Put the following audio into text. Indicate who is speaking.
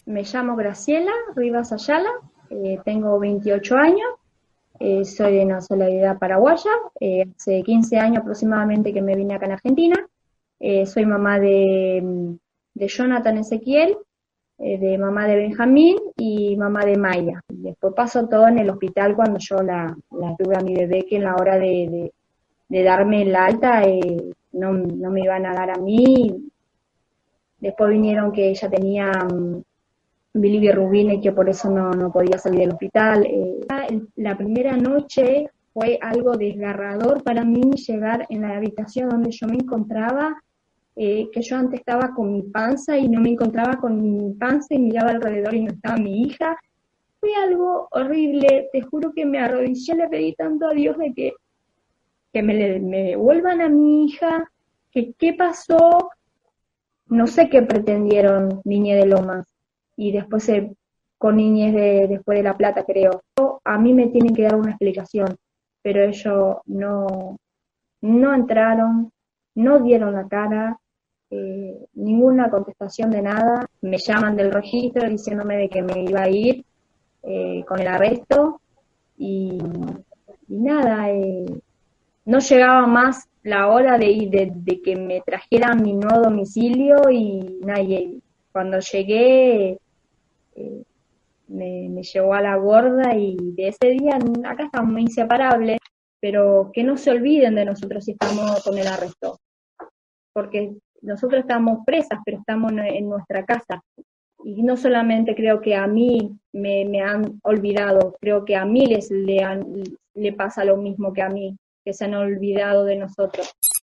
Speaker 1: Me llamo Graciela Rivas Ayala, tengo 28 años, soy de nacionalidad paraguaya, hace 15 años aproximadamente que me vine acá en Argentina, soy mamá de Jonathan Ezequiel, de mamá de Benjamín y mamá de Maya. Después pasó todo en el hospital cuando yo la tuve a mi bebé, que en la hora de darme el alta no me iban a dar a mí. Después vinieron que ella tenía bilirrubina y que por eso no podía salir del hospital. La primera noche fue algo desgarrador para mí llegar en la habitación donde yo me encontraba, que yo antes estaba con mi panza y no me encontraba con mi panza y miraba alrededor y no estaba mi hija. Fue algo horrible, te juro que me arrodillé, le pedí tanto a Dios de que me devuelvan a mi hija, que qué pasó, no sé qué pretendieron Niñez de Lomas y después con Niñez después de La Plata, creo. A mí me tienen que dar una explicación, pero ellos no entraron, no dieron la cara, ninguna contestación de nada. Me llaman del registro diciéndome de que me iba a ir con el arresto y nada, no llegaba más la hora de que me trajeran mi nuevo domicilio y nadie. Cuando llegué me llevó a la gorda y de ese día acá estamos inseparables, pero que no se olviden de nosotros si estamos con el arresto, porque nosotros estamos presas, pero estamos en nuestra casa. Y no solamente creo que a mí me han olvidado, creo que a miles le pasa lo mismo que a mí, que se han olvidado de nosotros.